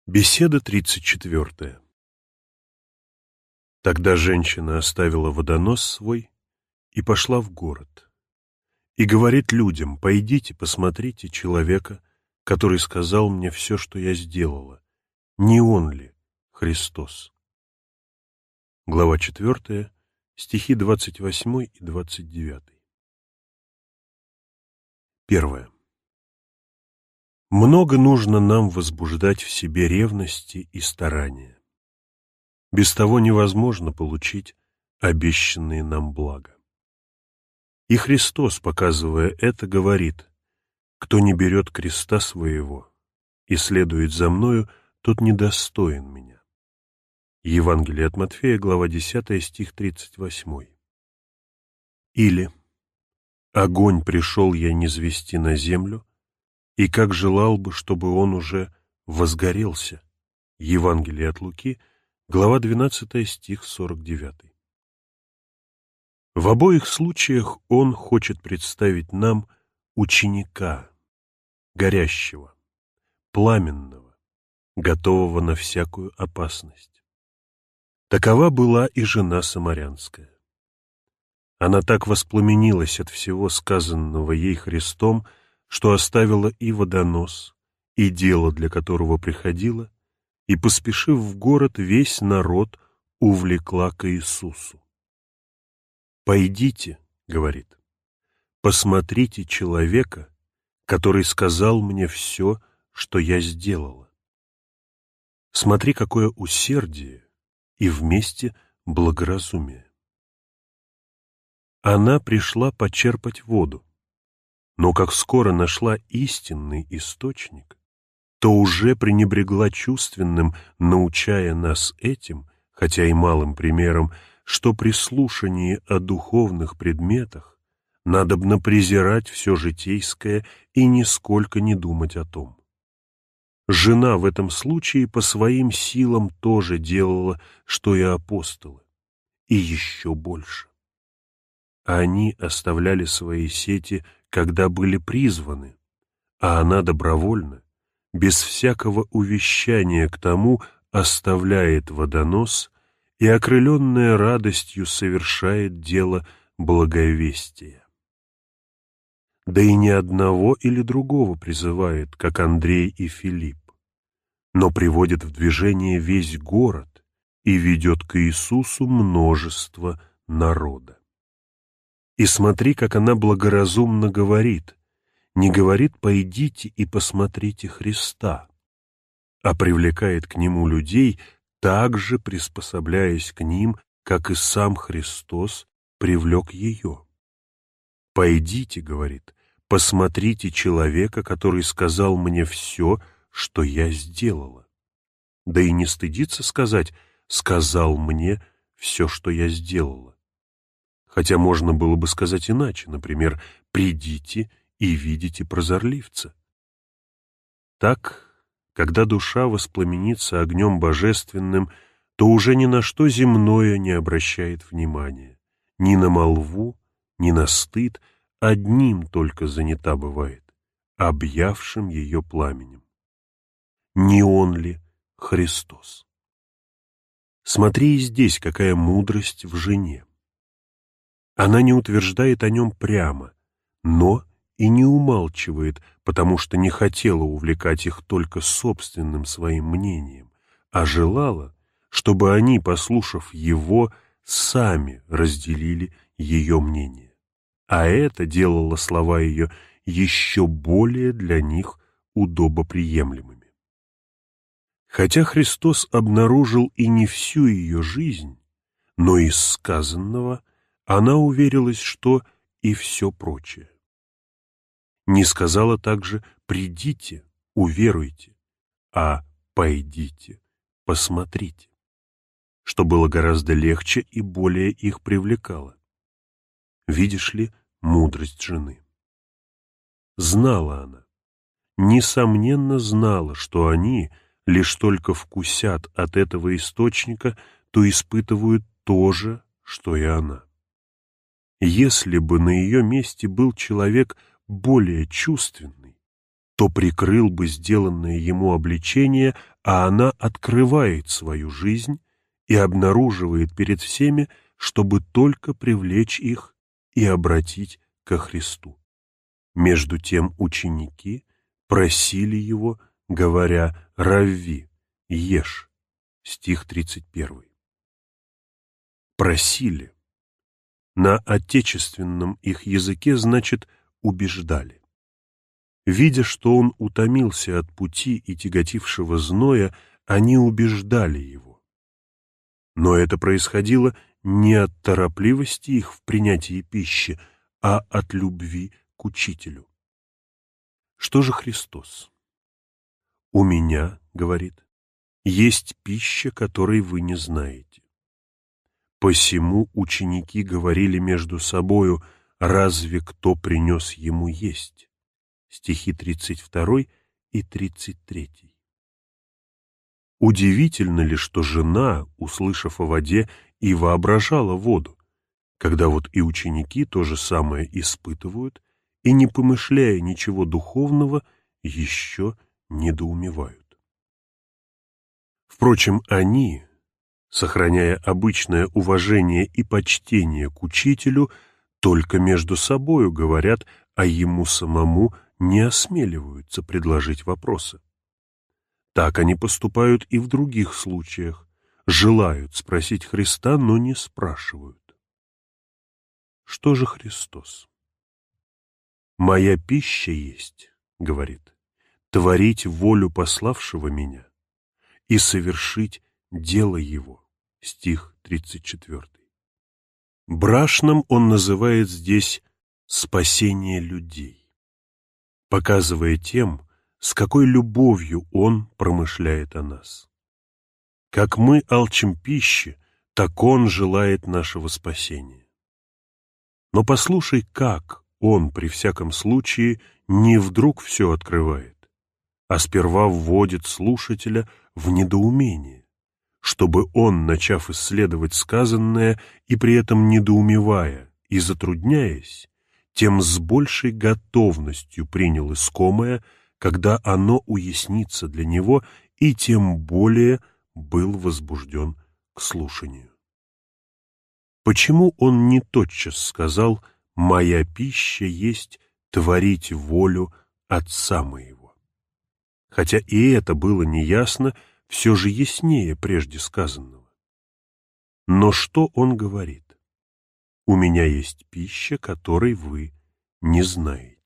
Беседа 34. Тогда женщина оставила водонос свой и пошла в город. И говорит людям: «Пойдите, посмотрите человека, который сказал мне все, что я сделала. Не он ли Христос?» Глава 4, стихи 28 и 29. 1. Много нужно нам возбуждать в себе ревности и старания. Без того невозможно получить обещанные нам блага. И Христос, показывая это, говорит: «Кто не берет креста своего и следует за мною, тот недостоин меня». Евангелие от Матфея, глава 10, стих 38. Или: «Огонь пришел я низвести на землю, и как желал бы, чтобы он уже возгорелся». Евангелие от Луки, глава 12, стих 49. В обоих случаях он хочет представить нам ученика, горящего, пламенного, готового на всякую опасность. Такова была и жена самарянская. Она так воспламенилась от всего сказанного ей Христом, что оставила и водонос, и дело, для которого приходила, и, поспешив в город, весь народ увлекла к Иисусу. «Пойдите, — говорит, — посмотрите человека, который сказал мне все, что я сделала». Смотри, какое усердие и вместе благоразумие. Она пришла почерпать воду, но как скоро нашла истинный источник, то уже пренебрегла чувственным, научая нас этим, хотя и малым примером, что при слушании о духовных предметах надобно презирать все житейское и нисколько не думать о том. Жена в этом случае по своим силам тоже делала, что и апостолы, и еще больше. Они оставляли свои сети, когда были призваны, а она добровольно, без всякого увещания к тому, оставляет водонос и, окрыленная радостью, совершает дело благовестия. Да и не одного или другого призывает, как Андрей и Филипп, но приводит в движение весь город и ведет к Иисусу множество народа. И смотри, как она благоразумно говорит, не говорит: «Пойдите и посмотрите Христа», а привлекает к Нему людей, также приспособляясь к ним, как и сам Христос привлек ее. «Пойдите, — говорит, — посмотрите человека, который сказал мне все, что я сделала». Да и не стыдится сказать: «сказал мне все, что я сделала». Хотя можно было бы сказать иначе, например: «придите и видите прозорливца». Так, когда душа воспламенится огнем божественным, то уже ни на что земное не обращает внимания, ни на молву, ни на стыд, одним только занята бывает, объявшим ее пламенем. Не он ли Христос? Смотри и здесь, какая мудрость в жене. Она не утверждает о нем прямо, но и не умалчивает, потому что не хотела увлекать их только собственным своим мнением, а желала, чтобы они, послушав его, сами разделили ее мнение. А это делало слова ее еще более для них удобоприемлемыми. Хотя Христос обнаружил и не всю ее жизнь, но из сказанного она уверилась, что и все прочее. Не сказала также: «придите, уверуйте», а «пойдите, посмотрите», что было гораздо легче и более их привлекало. Видишь ли, мудрость жены. Знала она, несомненно знала, что они лишь только вкусят от этого источника, то испытывают то же, что и она. Если бы на ее месте был человек более чувственный, то прикрыл бы сделанное ему обличение а она открывает свою жизнь и обнаруживает перед всеми, чтобы только привлечь их и обратить ко Христу. Между тем ученики просили его, говоря: «Равви, ешь». Стих 31. Просили. На отечественном их языке значит убеждали. Видя, что он утомился от пути и тяготившего зноя, они убеждали его. Но это происходило не от торопливости их в принятии пищи, а от любви к Учителю. Что же Христос? «У меня, — говорит, — есть пища, которой вы не знаете». Посему ученики говорили между собою: «Разве кто принес ему есть?» Стихи 32 и 33. Удивительно ли, что жена, услышав о воде, и воображала воду, когда вот и ученики то же самое испытывают и, не помышляя ничего духовного, еще недоумевают. Впрочем, они, сохраняя обычное уважение и почтение к учителю, только между собою говорят, а ему самому не осмеливаются предложить вопросы. Так они поступают и в других случаях, желают спросить Христа, но не спрашивают. Что же Христос? «Моя пища есть, — говорит, — творить волю пославшего меня и совершить дело его». Стих 34. Брашным он называет здесь спасение людей, показывая тем, с какой любовью он промышляет о нас. Как мы алчим пищи, так он желает нашего спасения. Но послушай, как он при всяком случае не вдруг все открывает, а сперва вводит слушателя в недоумение, чтобы он, начав исследовать сказанное и при этом недоумевая и затрудняясь, тем с большей готовностью принял искомое, когда оно уяснится для него, и тем более был возбужден к слушанию. Почему он не тотчас сказал: «Моя пища есть творить волю Отца моего»? Хотя и это было неясно, все же яснее прежде сказанного. Но что он говорит? «У меня есть пища, которой вы не знаете».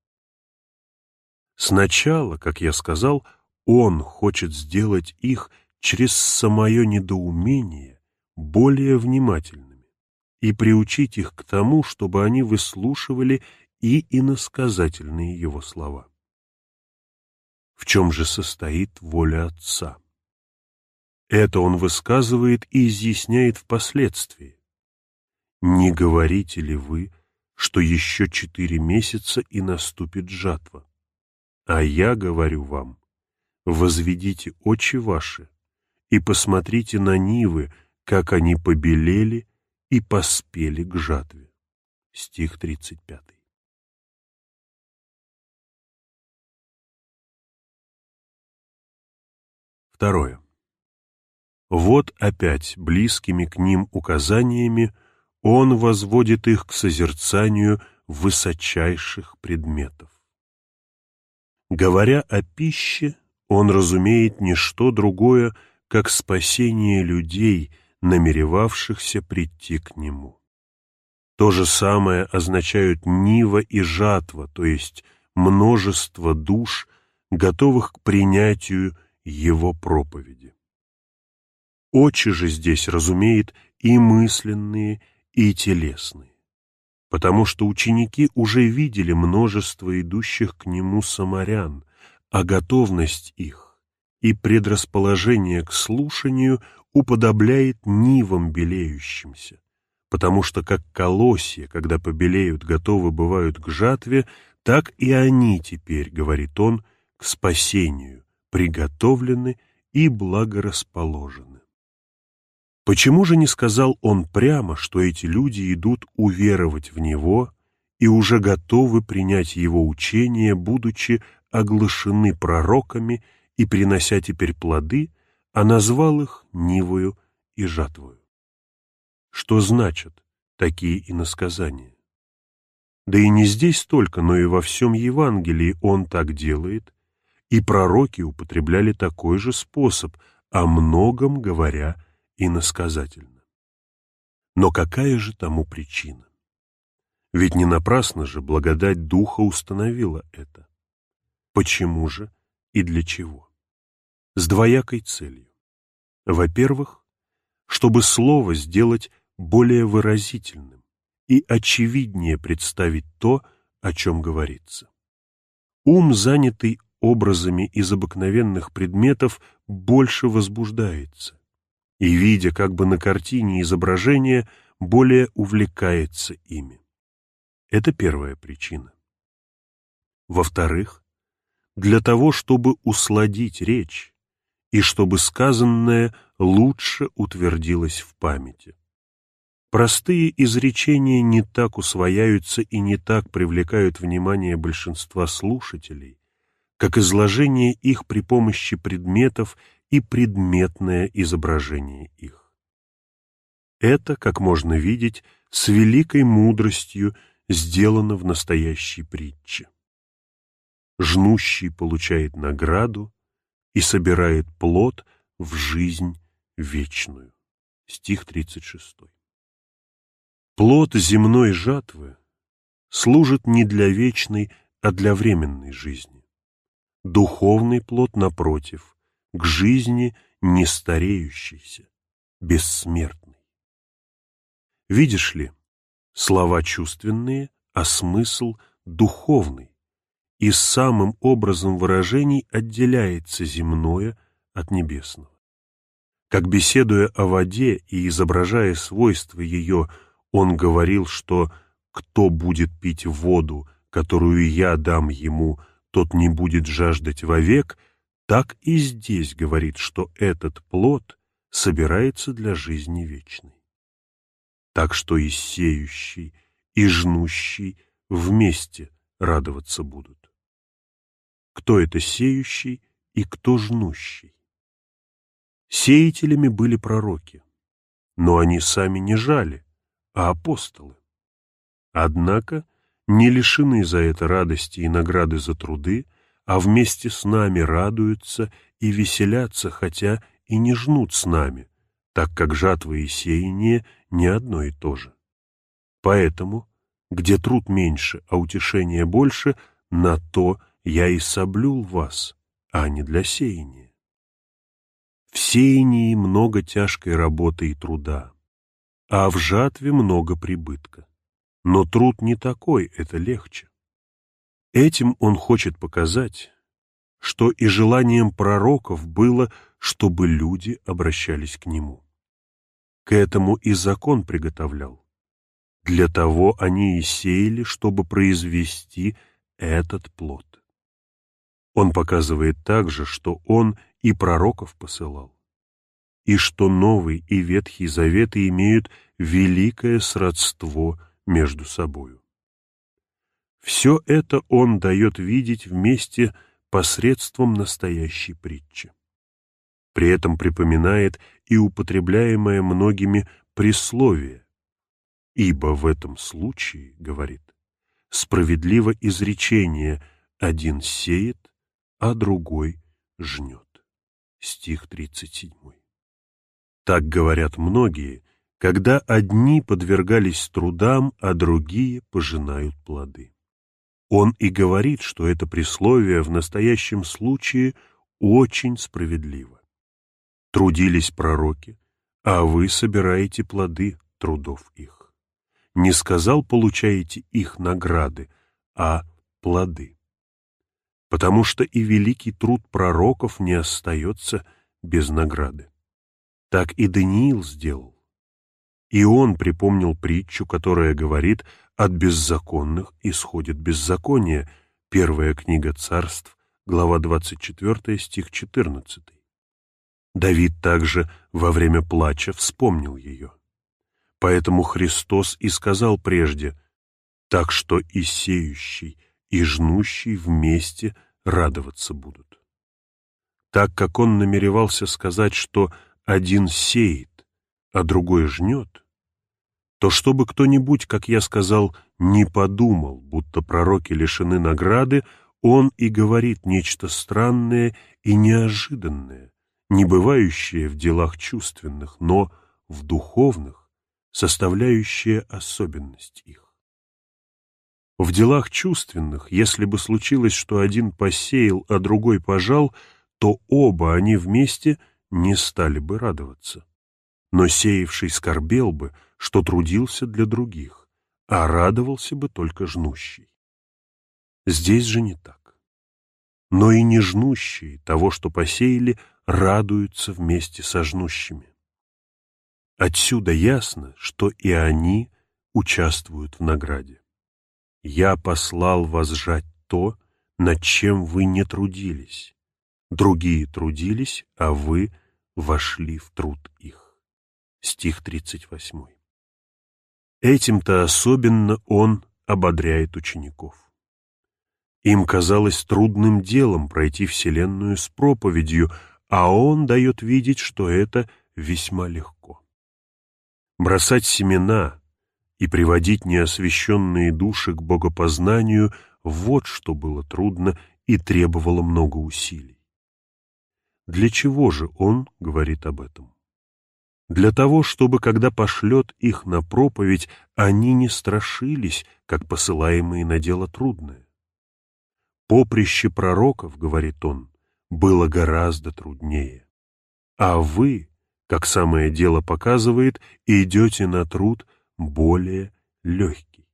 Сначала, как я сказал, он хочет сделать их через самое недоумение более внимательными и приучить их к тому, чтобы они выслушивали и иносказательные его слова. В чем же состоит воля Отца? Это он высказывает и изъясняет впоследствии. «Не говорите ли вы, что еще 4 месяца и наступит жатва? А я говорю вам: возведите очи ваши и посмотрите на нивы, как они побелели и поспели к жатве». Стих 35. Второе. Вот опять близкими к ним указаниями он возводит их к созерцанию высочайших предметов. Говоря о пище, он разумеет не что другое, как спасение людей, намеревавшихся прийти к нему. То же самое означают нива и жатва, то есть множество душ, готовых к принятию его проповеди. Очи же здесь разумеет и мысленные, и телесные, потому что ученики уже видели множество идущих к нему самарян, а готовность их и предрасположение к слушанию уподобляет нивам белеющимся, потому что как колосья, когда побелеют, готовы бывают к жатве, так и они теперь, говорит он, к спасению приготовлены и благорасположены. Почему же не сказал он прямо, что эти люди идут уверовать в него и уже готовы принять его учение, будучи оглашены пророками и принося теперь плоды, а назвал их нивою и жатвою. Что значат такие иносказания? Да и не здесь только, но и во всем Евангелии он так делает, и пророки употребляли такой же способ, о многом говоря иносказательно. Но какая же тому причина? Ведь не напрасно же благодать Духа установила это. Почему же и для чего? С двоякой целью. Во-первых, чтобы слово сделать более выразительным и очевиднее представить то, о чем говорится. Ум, занятый образами из обыкновенных предметов, больше возбуждается, и, видя как бы на картине изображение, более увлекается ими. Это первая причина. Во-вторых, для того, чтобы усладить речь, и чтобы сказанное лучше утвердилось в памяти. Простые изречения не так усвояются и не так привлекают внимание большинства слушателей, как изложение их при помощи предметов и предметное изображение их. Это, как можно видеть, с великой мудростью сделано в настоящей притче. Жнущий получает награду и собирает плод в жизнь вечную. Стих 36. Плод земной жатвы служит не для вечной, а для временной жизни. Духовный плод, напротив, к жизни не стареющейся, бессмертной. Видишь ли, слова чувственные, а смысл духовный, и самым образом выражений отделяется земное от небесного. Как, беседуя о воде и изображая свойства ее, он говорил, что «кто будет пить воду, которую я дам ему, тот не будет жаждать вовек», так и здесь говорит, что этот плод собирается для жизни вечной. Так что и сеющий, и жнущий вместе радоваться будут. Кто это сеющий и кто жнущий? Сеятелями были пророки, но они сами не жали, а апостолы. Однако не лишены за это радости и награды за труды, а вместе с нами радуются и веселятся, хотя и не жнут с нами, так как жатва и сеяние не одно и то же. Поэтому, где труд меньше, а утешение больше, на то я и соблюл вас, а не для сеяния. В сеянии много тяжкой работы и труда, а в жатве много прибытка. Но труд не такой, это легче. Этим он хочет показать, что и желанием пророков было, чтобы люди обращались к нему. К этому и закон приготовлял. Для того они и сеяли, чтобы произвести этот плод. Он показывает также, что он и пророков посылал, и что Новый и Ветхий Заветы имеют великое сродство между собою. Все это он дает видеть вместе посредством настоящей притчи. При этом припоминает и употребляемое многими присловие, ибо в этом случае, говорит, справедливо изречение «один сеет, а другой жнет». Стих 37. Так говорят многие, когда одни подвергались трудам, а другие пожинают плоды. Он и говорит, что это присловие в настоящем случае очень справедливо. Трудились пророки, а вы собираете плоды трудов их. Не сказал, получаете их награды, а плоды. Потому что и великий труд пророков не остается без награды. Так и Даниил сделал. И он припомнил притчу, которая говорит: «От беззаконных исходит беззаконие». Первая книга Царств, глава 24, стих 14. Давид также во время плача вспомнил ее. Поэтому Христос и сказал прежде: «Так что и сеющий, и жнущий вместе радоваться будут». так как он намеревался сказать, что один сеет, а другой жнет, то чтобы кто-нибудь, как я сказал, не подумал, будто пророки лишены награды, он и говорит нечто странное и неожиданное, не бывающее в делах чувственных, но в духовных, составляющее особенность их. В делах чувственных, если бы случилось, что один посеял, а другой пожал, то оба они вместе не стали бы радоваться. Но сеявший скорбел бы, что трудился для других, а радовался бы только жнущий. Здесь же не так. Но и не жнущие того, что посеяли, радуются вместе со жнущими. Отсюда ясно, что и они участвуют в награде. «Я послал вас жать то, над чем вы не трудились. Другие трудились, а вы вошли в труд их». Стих 38. Этим-то особенно он ободряет учеников. Им казалось трудным делом пройти Вселенную с проповедью, а он дает видеть, что это весьма легко. Бросать семена и приводить неосвященные души к богопознанию — вот что было трудно и требовало много усилий. Для чего же он говорит об этом? Для того, чтобы, когда пошлет их на проповедь, они не страшились, как посылаемые на дело трудное. Поприще пророков, говорит он, было гораздо труднее. А вы, как самое дело показывает, идете на труд более легкий.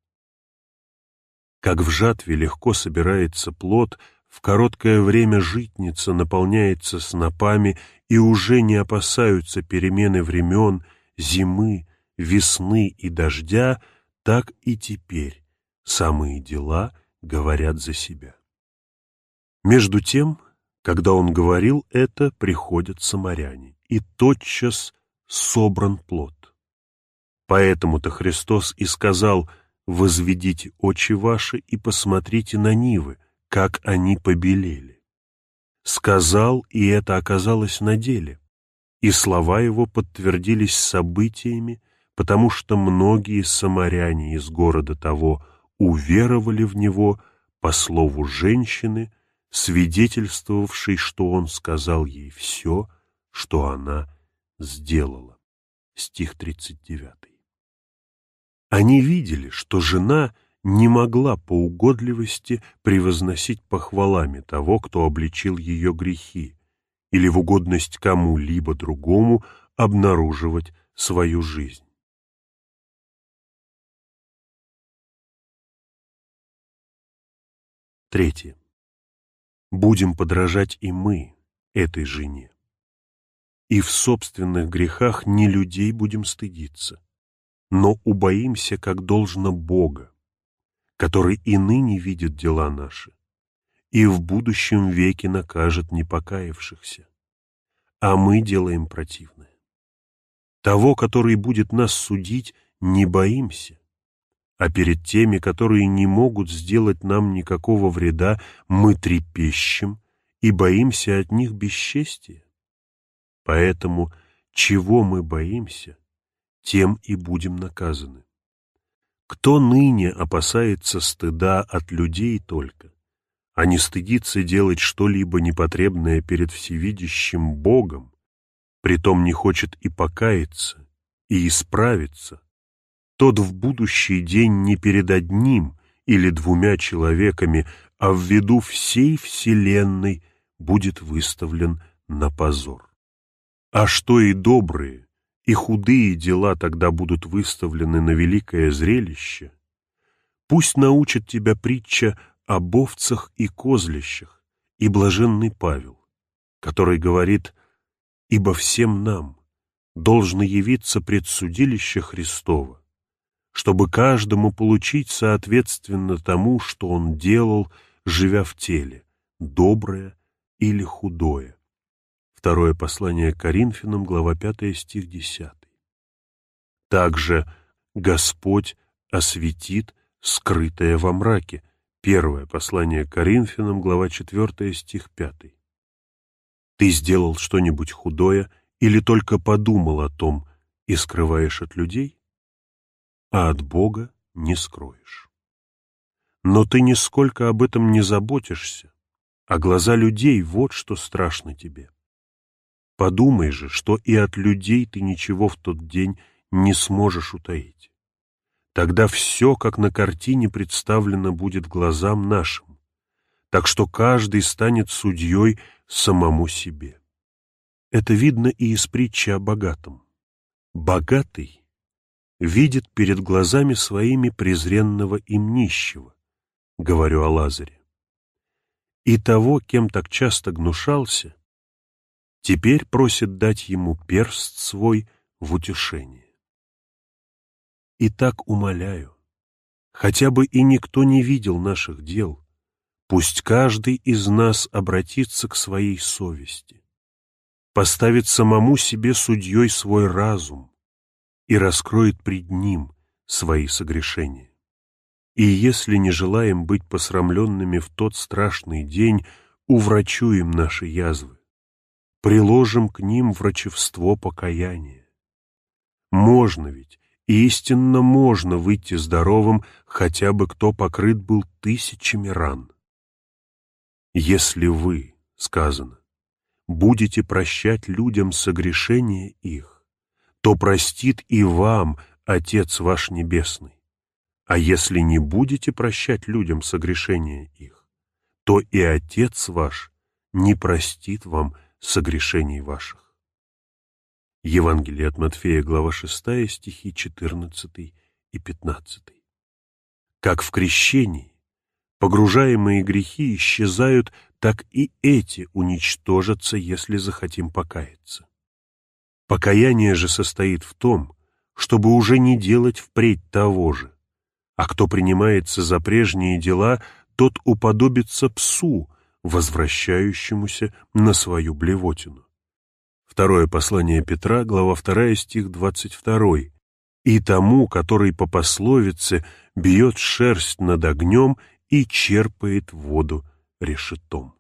Как в жатве легко собирается плод, в короткое время житница наполняется снопами, и уже не опасаются перемены времен, зимы, весны и дождя, так и теперь самые дела говорят за себя. Между тем, когда он говорил это, приходят самаряне, и тотчас собран плод. Поэтому-то Христос и сказал: «Возведите очи ваши и посмотрите на нивы, как они побелели». Сказал, и это оказалось на деле, и слова его подтвердились событиями, потому что многие самаряне из города того уверовали в него по слову женщины, свидетельствовавшей, что он сказал ей все, что она сделала. Стих 39. Они видели, что жена не могла по угодливости превозносить похвалами того, кто обличил ее грехи, или в угодность кому-либо другому обнаруживать свою жизнь. Третье. Будем подражать и мы этой жене. И в собственных грехах не людей будем стыдиться, но убоимся, как должно, Бога, который и ныне видит дела наши, и в будущем веке накажет непокаявшихся. А мы делаем противное. Того, который будет нас судить, не боимся, а перед теми, которые не могут сделать нам никакого вреда, мы трепещем и боимся от них бесчестия. Поэтому, чего мы боимся, тем и будем наказаны. Кто ныне опасается стыда от людей только, а не стыдится делать что-либо непотребное перед всевидящим Богом, притом не хочет и покаяться, и исправиться, тот в будущий день не перед одним или двумя человеками, а в виду всей вселенной будет выставлен на позор. А что и добрые, и худые дела тогда будут выставлены на великое зрелище, пусть научит тебя притча об овцах и козлищах и блаженный Павел, который говорит: «Ибо всем нам должно явиться пред судилище Христово, чтобы каждому получить соответственно тому, что он делал, живя в теле, доброе или худое». Второе послание к Коринфянам, глава 5, стих 10. Также Господь осветит скрытое во мраке. Первое послание к Коринфянам, глава 4, стих 5. Ты сделал что-нибудь худое или только подумал о том и скрываешь от людей? А от Бога не скроешь. Но ты нисколько об этом не заботишься, а глаза людей — вот что страшно тебе. Подумай же, что и от людей ты ничего в тот день не сможешь утаить. Тогда все, как на картине, представлено будет глазам нашим, так что каждый станет судьей самому себе. Это видно и из притчи о богатом. Богатый видит перед глазами своими презренного им нищего, говорю о Лазаре. И того, кем так часто гнушался, теперь просит дать ему перст свой в утешение. Итак, умоляю, хотя бы и никто не видел наших дел, пусть каждый из нас обратится к своей совести, поставит самому себе судьей свой разум и раскроет пред ним свои согрешения. И если не желаем быть посрамленными в тот страшный день, уврачуем наши язвы, приложим к ним врачевство покаяния. Можно ведь, истинно можно выйти здоровым, хотя бы кто покрыт был тысячами ран. Если вы, сказано, будете прощать людям согрешения их, то простит и вам Отец ваш Небесный. А если не будете прощать людям согрешения их, то и Отец ваш не простит вам согрешений ваших. Евангелие от Матфея, глава 6, стихи 14 и 15. Как в крещении погружаемые грехи исчезают, так и эти уничтожатся, если захотим покаяться. Покаяние же состоит в том, чтобы уже не делать впредь того же, а кто принимается за прежние дела, тот уподобится псу, возвращающемуся на свою блевотину. Второе послание Петра, глава 2, стих 22. «И тому, который по пословице бьет шерсть над огнем и черпает воду решетом».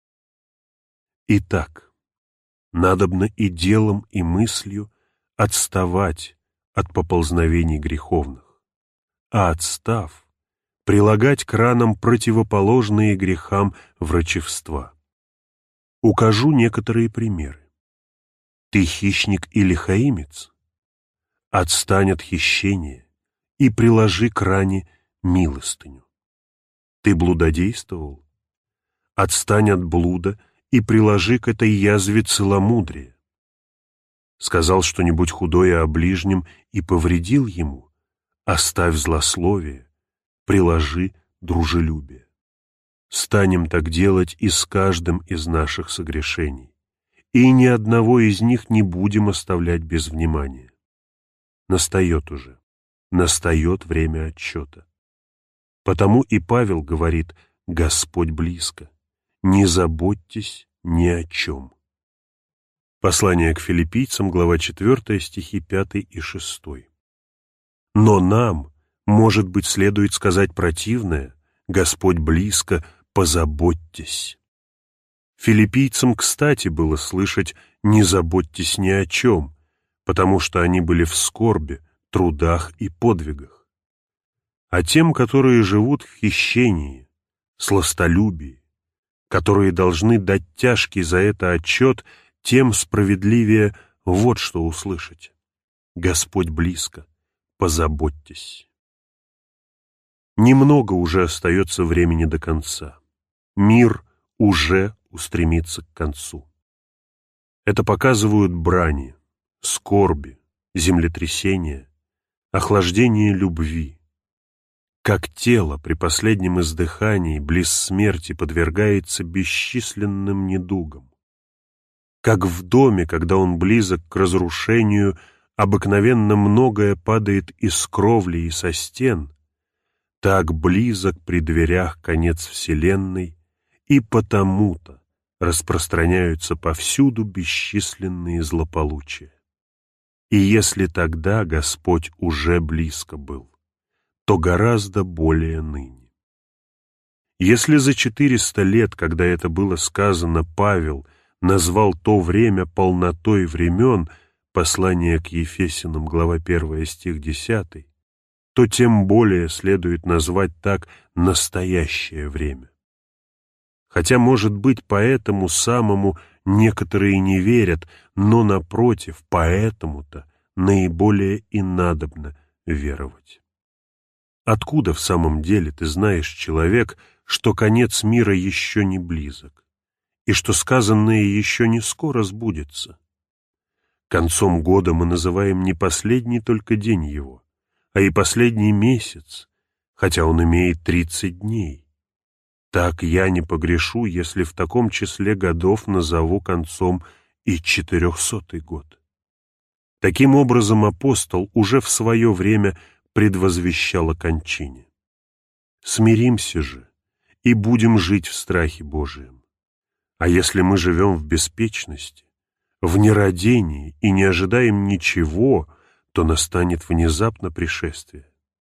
Итак, надобно и делом, и мыслью отставать от поползновений греховных, а отстав, прилагать к ранам противоположные грехам врачевства. Укажу некоторые примеры. Ты хищник или хаимец? Отстань от хищения и приложи к ране милостыню. Ты блудодействовал? Отстань от блуда и приложи к этой язве целомудрие. Сказал что-нибудь худое о ближнем и повредил ему? Оставь злословие, приложи дружелюбие. Станем так делать и с каждым из наших согрешений, и ни одного из них не будем оставлять без внимания. Настает уже, настает время отчета. Потому и Павел говорит: Господь близко, не заботьтесь ни о чем. Послание к филиппийцам, глава 4, стихи 5 и 6. Но нам, может быть, следует сказать противное: Господь близко, позаботьтесь. Филиппийцам, кстати, было слышать «не заботьтесь ни о чем», потому что они были в скорби, трудах и подвигах. А тем, которые живут в хищении, сластолюбии, которые должны дать тяжкий за это отчет, тем справедливее вот что услышать: Господь близко, позаботьтесь. Немного уже остается времени до конца. Мир уже устремится к концу. Это показывают брани, скорби, землетрясения, охлаждение любви. Как тело при последнем издыхании близ смерти подвергается бесчисленным недугам. Как в доме, когда он близок к разрушению, обыкновенно многое падает из кровли и со стен, так близок при дверях конец вселенной, и потому-то распространяются повсюду бесчисленные злополучия. И если тогда Господь уже близко был, то гораздо более ныне. Если за 400 лет, когда это было сказано, Павел назвал то время полнотой времен, послание к Ефесянам, глава 1, стих 10, то тем более следует назвать так настоящее время. Хотя, может быть, по этому самому некоторые не верят, но, напротив, поэтому-то наиболее и надобно веровать. Откуда в самом деле ты знаешь, человек, что конец мира еще не близок, и что сказанное еще не скоро сбудется? Концом года мы называем не последний только день его, а и последний месяц, хотя он имеет 30 дней. Так я не погрешу, если в таком числе годов назову концом и 400-й год. Таким образом, апостол уже в свое время предвозвещал о кончине. Смиримся же и будем жить в страхе Божием. А если мы живем в беспечности, в нерадении и не ожидаем ничего, то настанет внезапно пришествие.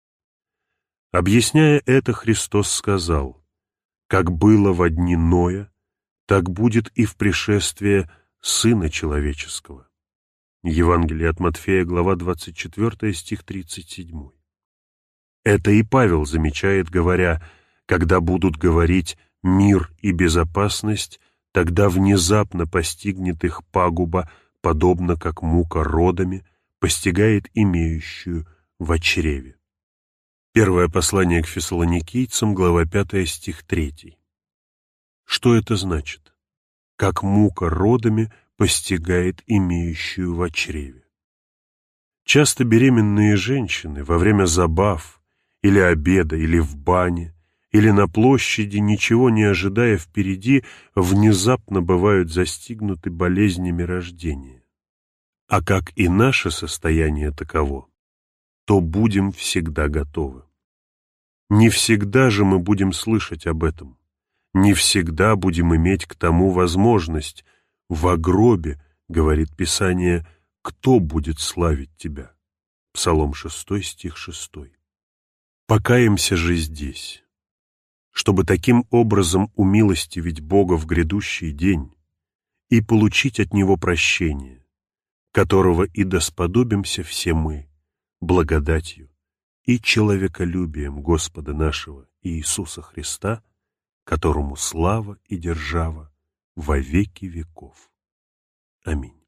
Объясняя это, Христос сказал: «Как было во дни Ноя, так будет и в пришествие Сына Человеческого». Евангелие от Матфея, глава 24, стих 37. Это и Павел замечает, говоря: «Когда будут говорить мир и безопасность, тогда внезапно постигнет их пагуба, подобно как мука родами постигает имеющую в чреве». Первое послание к Фессалоникийцам, глава 5, стих 3. Что это значит? Как мука родами постигает имеющую в чреве. Часто беременные женщины во время забав, или обеда, или в бане, или на площади, ничего не ожидая впереди, внезапно бывают застигнуты болезнями рождения. А как и наше состояние таково, то будем всегда готовы. Не всегда же мы будем слышать об этом, не всегда будем иметь к тому возможность. «Во гробе, — говорит Писание, — кто будет славить тебя?» Псалом 6, стих 6. Покаемся же здесь, чтобы таким образом умилостивить Бога в грядущий день и получить от Него прощение, которого и досподобимся все мы благодатью и человеколюбием Господа нашего Иисуса Христа, которому слава и держава во веки веков. Аминь.